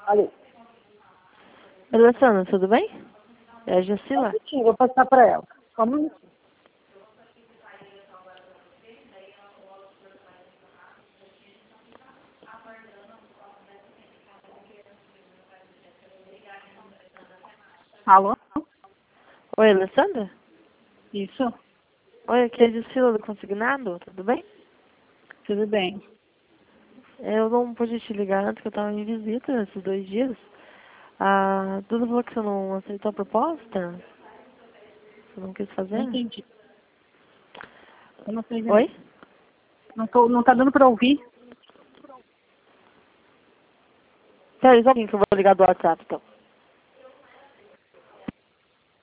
Alô? Alessandra, tudo bem? É a Só um Jacila. minutinho, vou passar para ela. Só um minutinho. Alô? Oi, Alessandra? Isso? Oi, aqui é a Jacila do Consignado, tudo bem? Tudo bem. Eu não pude te ligar antes que eu estava em visita esses 2 dias. A Duda falou que você não aceitou a proposta? Você não quis Não fazer? entendi. Eu não sei. Oi? Não tá dando para ouvir. Peraí, só um pouquinho que eu vou ligar do WhatsApp, então.